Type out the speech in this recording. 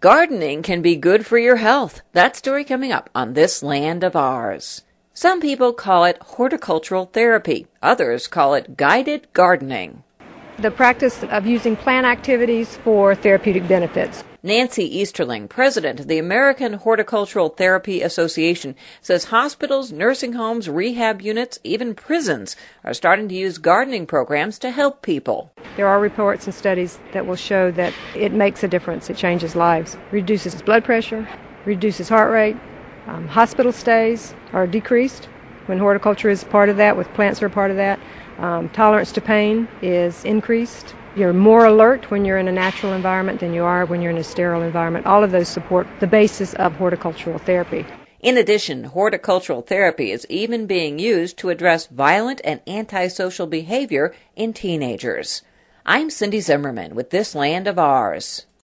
Gardening can be good for your health. That story coming up on This Land of Ours. Some people call it horticultural therapy. Others call it guided gardening. The practice of using plant activities for therapeutic benefits. Nancy Easterling, president of the American Horticultural Therapy Association, says hospitals, nursing homes, rehab units, even prisons are starting to use gardening programs to help people. There are reports and studies that will show that it makes a difference. It changes lives, reduces blood pressure, reduces heart rate. Hospital stays are decreased when horticulture is part of that, with plants are part of that. Tolerance to pain is increased. You're more alert when you're in a natural environment than you are when you're in a sterile environment. All of those support the basis of horticultural therapy. In addition, horticultural therapy is even being used to address violent and antisocial behavior in teenagers. I'm Cindy Zimmerman with This Land of Ours.